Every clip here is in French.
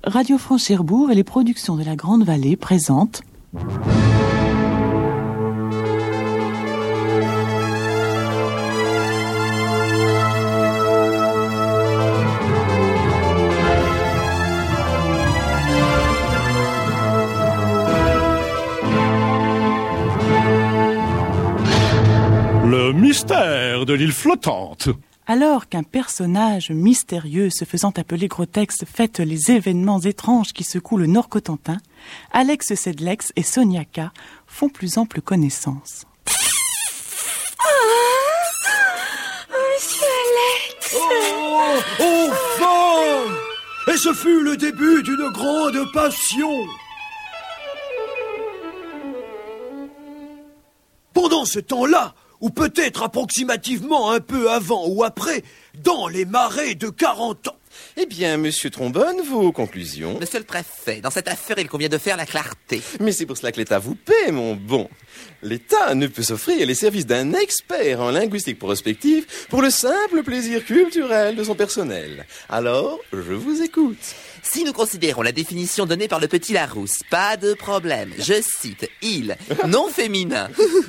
Radio France Cherbourg et les productions de la Grande Vallée présentent... Le mystère de l'île flottante. Alors qu'un personnage mystérieux se faisant appeler Grotex fête les événements étranges qui secouent le Nord-Cotentin, Alex Sedlex et Sonia K font plus ample connaissance. Monsieur Alex! Oh, enfin! Et ce fut le début d'une grande passion. Pendant ce temps-là, ou peut-être approximativement un peu avant ou après, dans les marais de 40 ans. Eh bien, monsieur Trombone, vos conclusions? Monsieur le préfet, dans cette affaire, il convient de faire la clarté. Mais c'est pour cela que l'État vous paie, mon bon. L'État ne peut s'offrir les services d'un expert en linguistique prospective pour le simple plaisir culturel de son personnel. Alors, je vous écoute. Si nous considérons la définition donnée par le petit Larousse, pas de problème. Je cite, île, non féminin,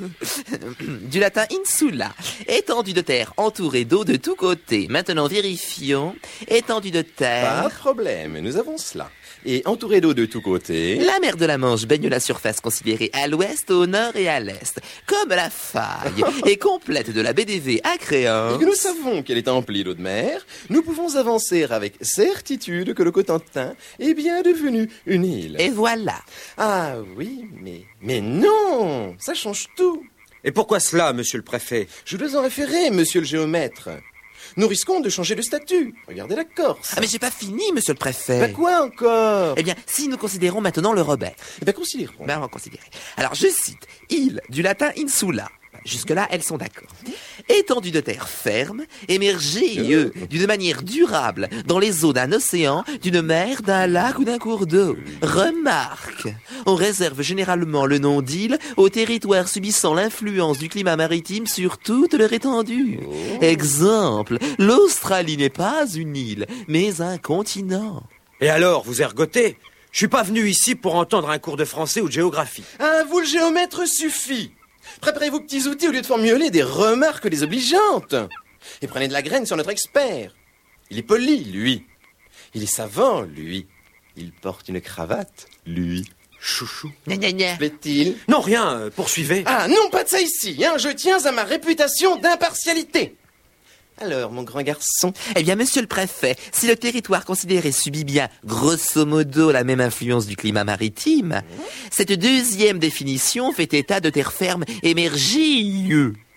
du latin insula, étendue de terre entourée d'eau de tous côtés. Maintenant, vérifions, étendue de terre... Pas de problème, nous avons cela. Et entourée d'eau de tous côtés... La mer de la Manche baigne la surface considérée à l'ouest, au nord et à l'est, comme la faille, et complète de la baie des V à créance. Et que nous savons qu'elle est emplie d'eau de mer, nous pouvons avancer avec certitude que le Cotentin est bien devenu une île. Et voilà. Ah oui, mais non, ça change tout. Et pourquoi cela, monsieur le préfet? Je dois en référer, monsieur le géomètre. Nous risquons de changer de statut. Regardez la Corse. Ah mais j'ai pas fini, monsieur le préfet. Bah quoi encore? Eh bien, si nous considérons maintenant le Robert. Eh bien, considérons. Ben, on va considérer. Alors, je cite, île, du latin insula. Jusque-là, elles sont d'accord. Étendue de terre ferme, émergée, d'une manière durable, dans les eaux d'un océan, d'une mer, d'un lac ou d'un cours d'eau. Remarque, on réserve généralement le nom d'île aux territoires subissant l'influence du climat maritime sur toute leur étendue. Exemple, l'Australie n'est pas une île, mais un continent. Et alors, vous ergotez? Je suis pas venu ici pour entendre un cours de français ou de géographie. Ah, vous le géomètre suffit. Préparez vos petits outils au lieu de formuler des remarques désobligeantes. Et prenez de la graine sur notre expert. Il est poli, lui. Il est savant, lui. Il porte une cravate, lui. Chouchou. Gna gna gna. Plaît-il? Non, rien, poursuivez. Ah, non, pas de ça ici, hein. Je tiens à ma réputation d'impartialité. Alors, mon grand garçon... Eh bien, monsieur le préfet, si le territoire considéré subit bien, grosso modo, la même influence du climat maritime, cette deuxième définition fait état de terre ferme émergée.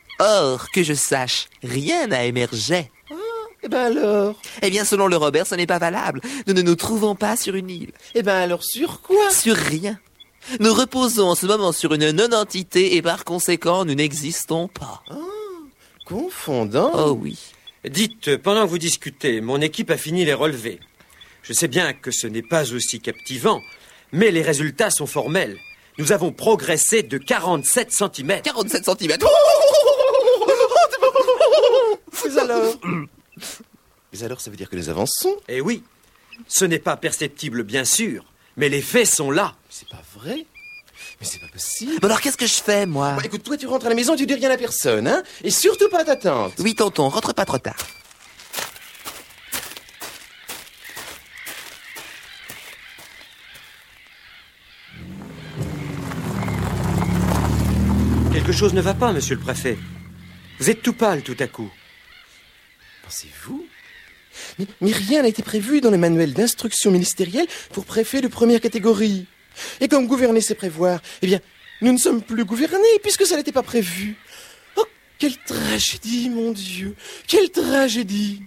Or, que je sache, rien n'a émergé. Eh ben alors? Eh bien, selon le Robert, ce n'est pas valable. Nous ne nous trouvons pas sur une île. Eh ben alors sur quoi? Sur rien. Nous reposons en ce moment sur une non-entité et par conséquent, nous n'existons pas. Confondant? Oh oui. Dites, pendant que vous discutez, mon équipe a fini les relevés. Je sais bien que ce n'est pas aussi captivant, mais les résultats sont formels. Nous avons progressé de 47 cm. 47 cm. Mais alors, ça veut dire que nous avançons? Eh oui, ce n'est pas perceptible bien sûr, mais les faits sont là. C'est pas vrai? Mais c'est pas possible. Bon alors, qu'est-ce que je fais, moi? Bon, écoute, toi, tu rentres à la maison, tu dis rien à personne, hein? Et surtout pas à ta tante. Oui, tonton, rentre pas trop tard. Quelque chose ne va pas, monsieur le préfet. Vous êtes tout pâle tout à coup. Pensez-vous? Mais rien n'a été prévu dans le manuel d'instruction ministérielle pour préfet de première catégorie. Et comme gouverner, c'est prévoir, eh bien, nous ne sommes plus gouvernés puisque ça n'était pas prévu. Oh, quelle tragédie, mon Dieu! Quelle tragédie!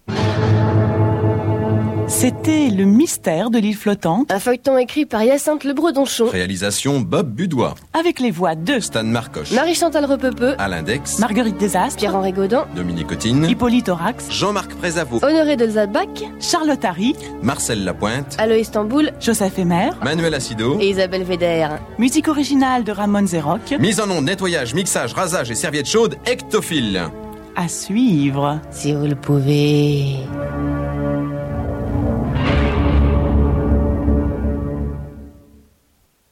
C'était Le mystère de l'île flottante, Un feuilleton écrit par Hyacinthe Le Bredonchon, Réalisation Bob Budois, avec les voix de Stan Marcoche, Marie-Chantal Repepeux, Alain Dex, Marguerite Desastres, Pierre-Henri Gaudin, Dominique Cotine, Hippolyte Aurax, Jean-Marc Prézavot, Honoré de Zadbach, Charlotte Harry, Marcel Lapointe, Aloïs Tamboul Joseph Emer, Manuel Acido. et Isabelle Véder. musique originale de Ramon Zerroc, Mise en onde, nettoyage, mixage, rasage et serviette chaude, Ectophile. à suivre. Si vous le pouvez...